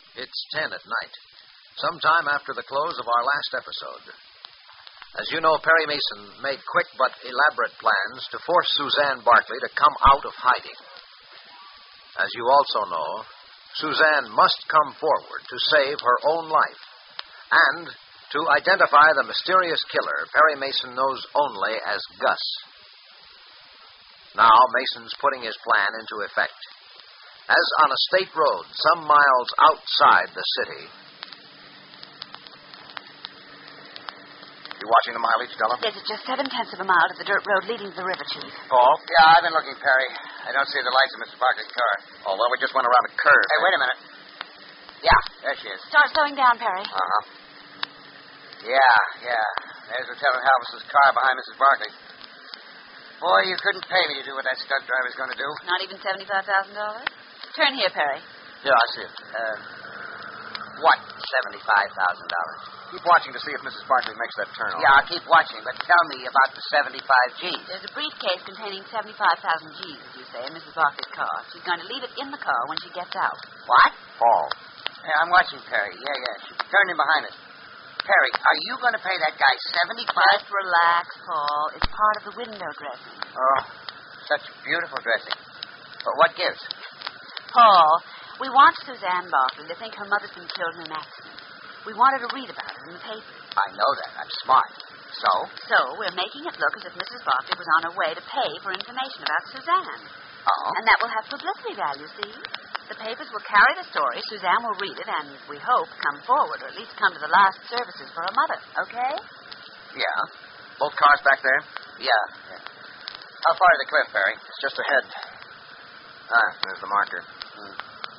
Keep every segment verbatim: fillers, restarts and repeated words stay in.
It's ten at night, sometime after the close of our last episode. As you know, Perry Mason made quick but elaborate plans to force Suzanne Barkley to come out of hiding. As you also know, Suzanne must come forward to save her own life and to identify the mysterious killer Perry Mason knows only as Gus. Now Mason's putting his plan into effect. As on a state road some miles outside the city. You watching the mileage, Della? Yes, it's just seven-tenths of a mile to the dirt road leading to the river, Chief. Paul? Yeah, I've been looking, Perry. I don't see the lights of Mister Barkley's car. Oh, well, we just went around a curve. Hey, wait a minute. Yeah, there she is. Start slowing down, Perry. Uh-huh. Yeah, yeah. There's Lieutenant Halvis's car behind Missus Barkley. Boy, you couldn't pay me to do what that stunt driver's going to do. Not even seventy-five thousand dollars? Turn here, Perry. Yeah, I see it. Uh, what seventy-five thousand dollars? Keep watching to see if Missus Barkley makes that turn. Yeah, I'll keep watching, but tell me about the seventy-five G's. There's a briefcase containing seventy-five thousand G's, as you say, in Missus Barkley's car. She's going to leave it in the car when she gets out. What? Paul. Hey, I'm watching Perry. Yeah, yeah. She turned in behind us. Perry, are you going to pay that guy seventy-five? Just relax, Paul. It's part of the window dressing. Oh, such beautiful dressing. But what gives? Paul, we want Suzanne Barkley to think her mother's been killed in an accident. We want her to read about it in the paper. I know that. I'm smart. So? So we're making it look as if Missus Barkley was on her way to pay for information about Suzanne. Oh? And that will have publicity value, see? The papers will carry the story, Suzanne will read it, and we hope come forward, or at least come to the last services for her mother. Okay? Yeah. Both cars back there? Yeah. yeah. How far to the cliff, Perry? It's just ahead. Ah, there's the marker. Hmm.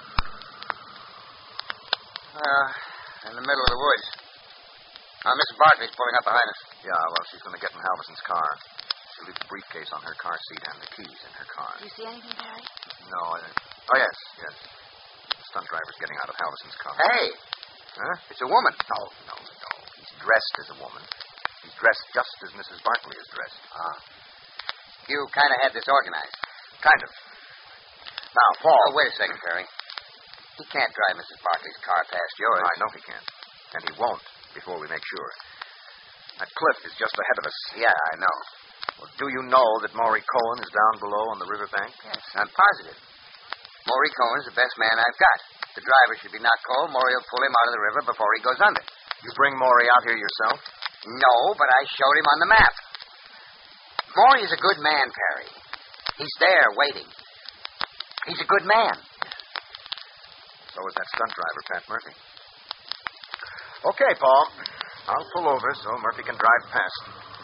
Uh, in the middle of the woods. Uh, Missus Barkley's pulling up behind us. Yeah, well, she's going to get in Halvison's car. She'll leave the briefcase on her car seat and the keys in her car. Do you see anything, Perry? No, I... Oh, yes, yes. The stunt driver's getting out of Halvison's car. Hey! Huh? It's a woman. No, no, no. He's dressed as a woman. He's dressed just as Missus Barkley is dressed. Ah. You kind of had this organized. Kind of. Now, Paul... Oh, wait a second, Perry. He can't drive Missus Barkley's car past yours. I know he can't. And he won't before we make sure. That cliff is just ahead of us. Yeah, I know. Well, do you know that Maury Cohen is down below on the riverbank? Yes, I'm positive. Maury Cohen's the best man I've got. If the driver should be knocked cold, Maury will pull him out of the river before he goes under. You bring Maury out here yourself? No, but I showed him on the map. Maury is a good man, Perry. He's there, waiting. He's a good man. So is that stunt driver, Pat Murphy. Okay, Paul. I'll pull over so Murphy can drive past.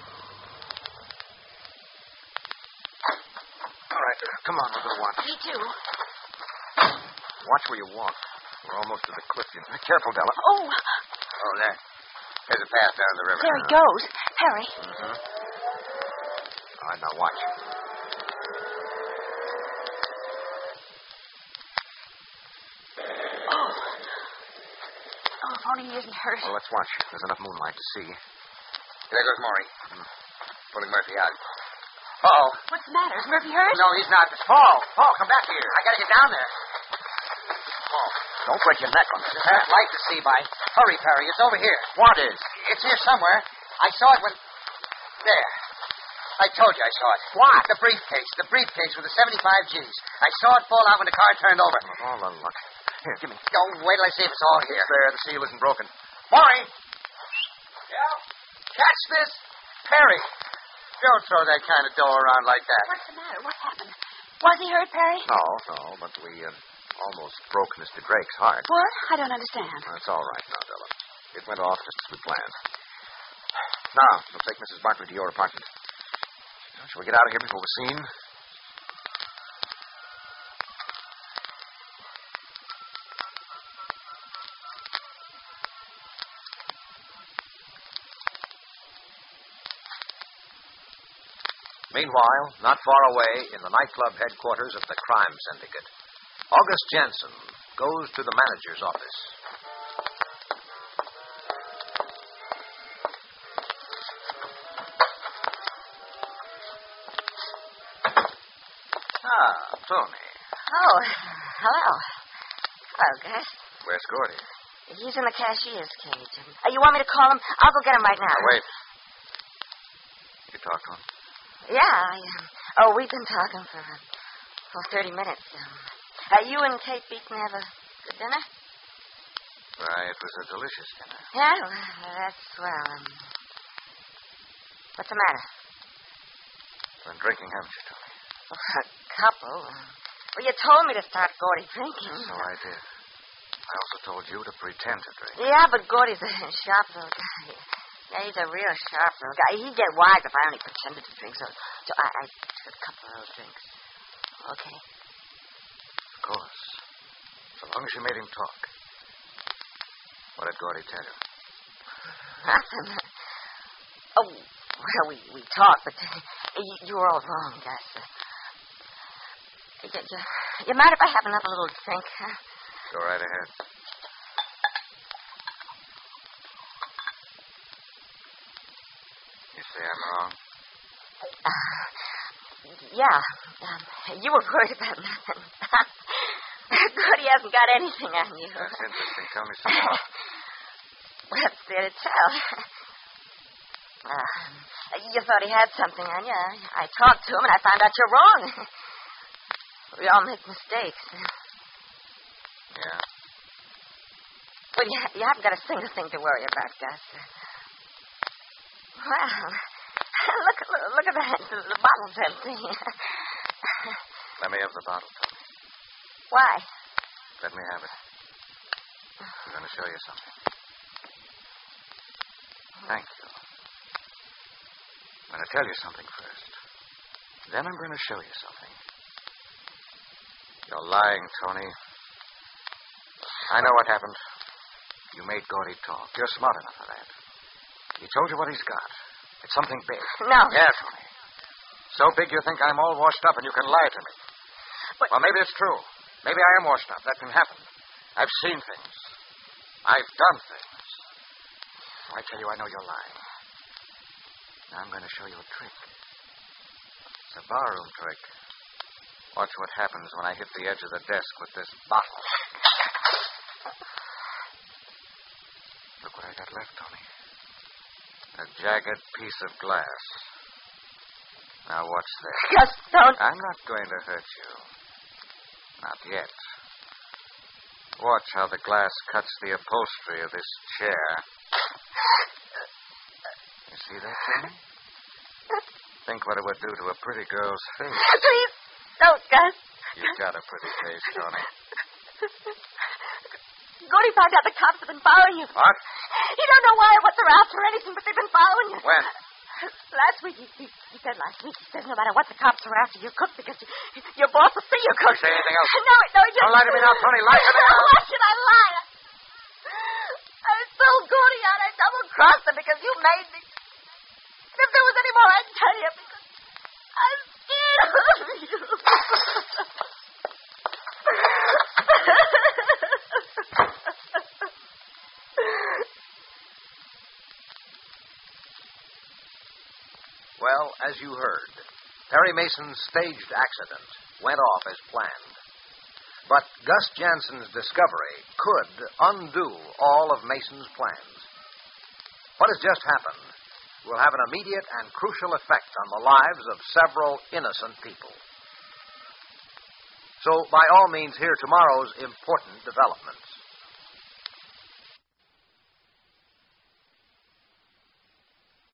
All right, come on, we're going to watch. Me too. Watch where you walk. We're almost to the cliff. You know. Careful, Della. Oh, Oh, there. There's a path down the river. there he goes. Perry. Mm-hmm. All right, now watch. Oh. Oh, if only he isn't hurt. Well, let's watch. There's enough moonlight to see. There goes Maury. Mm. Pulling Murphy out. Uh-oh. What's the matter? Is Murphy hurt? No, he's not. Paul, Paul, come back here. I got to get down there. Paul. Don't break your neck on this. There's that light to see by. Hurry, Perry. It's over here. What is? It's here somewhere. I saw it when... There. I told you I saw it. What? The briefcase. The briefcase with the seventy-five G's. I saw it fall out when the car turned over. Of all the luck. Here, give me. Don't wait till I see if it's all here. It's there. The seal isn't broken. Maury! Yeah? Catch this? Perry. Don't throw that kind of dough around like that. What's the matter? What happened? Was he hurt, Perry? No, no, but we uh, almost broke Mister Drake's heart. What? I don't understand. That's all right now, Della. It went off just as we planned. Now, we'll take Missus Barkley to your apartment. Shall we get out of here before we're seen? Meanwhile, not far away in the nightclub headquarters of the crime syndicate, August Jansen goes to the manager's office. Ah, Tony. Oh, hello. Hello, Gus. Where's Gordy? He's in the cashier's cage. Uh, you want me to call him? I'll go get him right now. Now, wait. You talked to him? Yeah. I, um, oh, we've been talking for, uh, for thirty minutes. Um, uh, you and Kate Beaton have a good dinner? Why, it was a delicious dinner. Yeah, well, that's swell. Um, what's the matter? You've been drinking, haven't you, Tony? A couple. Uh, well, you told me to start Gordy drinking. So I did. I also told you to pretend to drink. Yeah, but Gordy's a sharp little guy. Yeah, he's a real sharp little guy. He'd get wise if I only pretended to drink, so, so I, I took a couple of those drinks. Okay? Of course. So long as you made him talk. What did Gordy tell you? Nothing. Oh, well, we, we talked, but uh, you, you were all wrong, Gus. Uh, you, you, you mind if I have another little drink, huh? Go right ahead. You say I'm wrong? Uh, yeah. Um, you were worried about nothing. Gordy hasn't got anything on you. That's interesting. Tell me some more. Well, it's there to tell. Uh, you thought he had something on you. I talked to him, and I found out you're wrong. We all make mistakes. Yeah. Well, you, you haven't got a single thing to worry about, Gus. Well, look, look, look at that. The, the bottle's empty. Let me have the bottle, Tony. Why? Let me have it. I'm going to show you something. Thank you. I'm going to tell you something first. Then I'm going to show you something. You're lying, Tony. I know what happened. You made Gordy talk. You're smart enough for that. He told you what he's got. It's something big. No. Yeah, Tony. So big you think I'm all washed up and you can lie to me. But... Well, maybe it's true. Maybe I am washed up. That can happen. I've seen things. I've done things. I tell you, I know you're lying. Now I'm going to show you a trick. It's a barroom trick. Watch what happens when I hit the edge of the desk with this bottle. Look what I got left, Tony. A jagged piece of glass. Now watch this. Gus, don't. I'm not going to hurt you. Not yet. Watch how the glass cuts the upholstery of this chair. You see that, Tony? Think what it would do to a pretty girl's face. Please, don't, Gus. You've got a pretty face, Tony. Gordy found out the cops have been following you. What? He don't know why or what they're after or anything, but they've been following you. When? Last week, he, he, he said last week, he said no matter what the cops are after, you cook because you, your boss will see you cook. Did he say anything else? No, no, he just... Don't lie to me now, Tony. Lie to me now. Why should I lie? I sold Gordy out. I double-crossed him because you made me. And if there was any more, I'd tell you because I'm scared of you. Well, as you heard, Perry Mason's staged accident went off as planned. But Gus Jansen's discovery could undo all of Mason's plans. What has just happened will have an immediate and crucial effect on the lives of several innocent people. So, by all means, hear tomorrow's important developments.